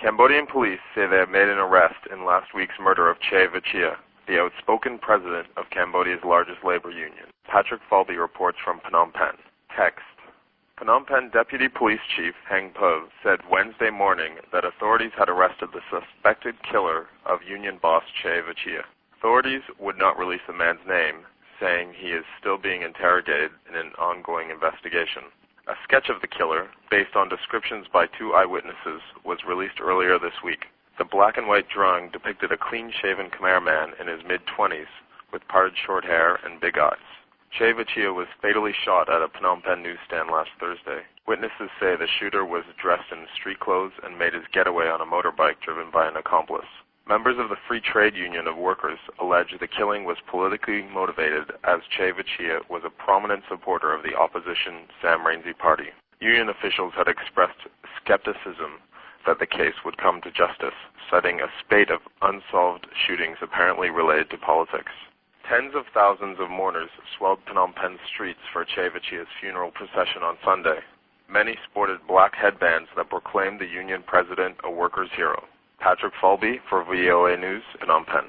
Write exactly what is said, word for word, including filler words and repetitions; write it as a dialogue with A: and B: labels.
A: Cambodian police say they have made an arrest in last week's murder of Che Vichia, the outspoken president of Cambodia's largest labor union. Patrick Falby reports from Phnom Penh. Text. Phnom Penh Deputy Police Chief Heng Po said Wednesday morning that authorities had arrested the suspected killer of union boss Che Vichia. Authorities would not release the man's name, saying he is still being interrogated in an ongoing investigation. A sketch of the killer, based on descriptions by two eyewitnesses, was released earlier this week. The black and white drawing depicted a clean-shaven Khmer man in his mid-twenties with parted short hair and big eyes. Che Vichia was fatally shot at a Phnom Penh newsstand last Thursday. Witnesses say the shooter was dressed in street clothes and made his getaway on a motorbike driven by an accomplice. Members of the Free Trade Union of Workers allege the killing was politically motivated, as Che Vichia was a prominent supporter of the opposition Sam Rainsy party. Union officials had expressed skepticism that the case would come to justice, citing a spate of unsolved shootings apparently related to politics. Tens of thousands of mourners swelled Phnom Penh's streets for Che Vichia's funeral procession on Sunday. Many sported black headbands that proclaimed the union president a workers' hero. Patrick Falby for V O A News, Phnom Penh.